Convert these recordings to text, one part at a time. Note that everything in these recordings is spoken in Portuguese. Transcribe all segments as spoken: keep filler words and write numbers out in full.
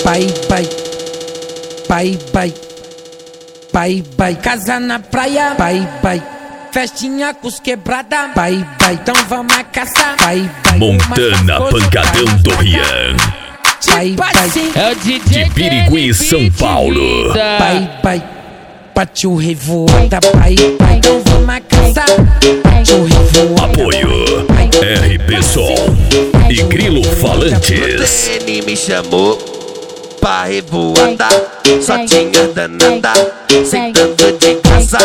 Pai, pai, pai, pai, pai, pai, casa na praia, pai, pai, festinha com os quebrada, pai, pai, então vamos a caçar, pai, pai, Montana Pancadão do Rian, pai, pai, é o D J de Birigui, São Paulo. Pai, pai, partiu revoada, pai, pai, então vamos a caçar, partiu revoada. Apoio R P Som e Grilo Falantes. Ele me chamou pra revoada, só tinha danada, sentando de casa.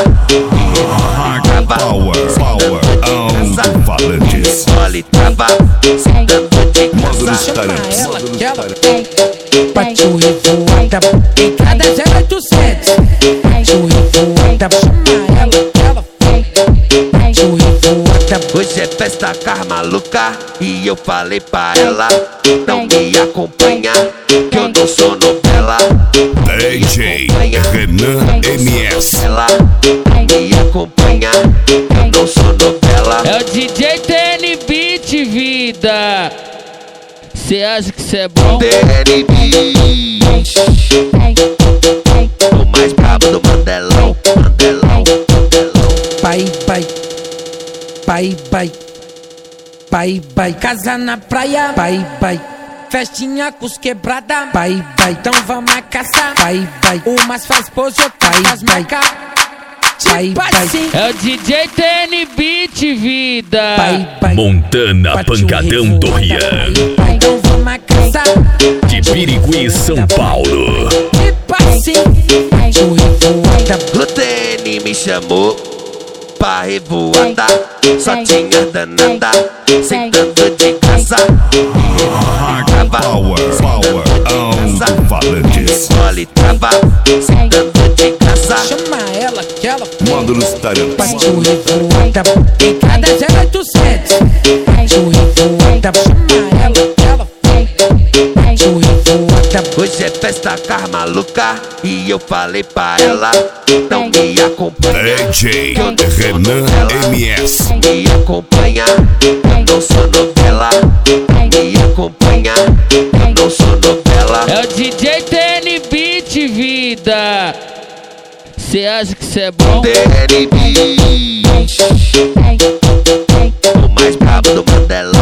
Power, power, um Falantes. Olhe trava, sentando de casa. Ela que ela partiu revoada, em cada zero oito sete. Partiu revoada, chama ela que ela partiu revoada. Hoje é festa com as maluca e eu falei pra ela, não me acompanha, que eu não sou novela. D J Renan M S. Ela me acompanha, eu não sou novela. É o D J T N Beat, vida. Cê acha que cê é bom? T N Beat, o mais brabo do Mandelão, Mandelão, Mandelão. Pai, pai, pai, pai, pai, pai, casa na praia, pai, pai, festinha com os quebrada, pai, pai, então vamos a caçar, pai, pai, umas faz pose, outras faz marca, pai, pai, é o D J T N Beat, vida. pai, pai, Montana Pancadão do Rian, pai, então vamos a caçar, de Birigui, São Paulo. e passinho, partiu revoada. O T N me chamou pra revoada, só tinha danada, sentando de casa. Power, power, um Falantes. Olhe trava, sentando de casa. Chama ela que ela Módulos Tarantes. partiu revoada, em cada zero oito sete. Partiu revoada, chama ela que ela partiu revoada. Hoje é festa com as maluca e eu falei pra ela, não me acompanha, D J que eu não sou Renan novela. M S. Me acompanha, eu não sou novela. Me acompanha, eu não sou novela. É o D J T N Beat, vida. Cê acha que cê é bom? T N Beat, o mais brabo do Mandelão.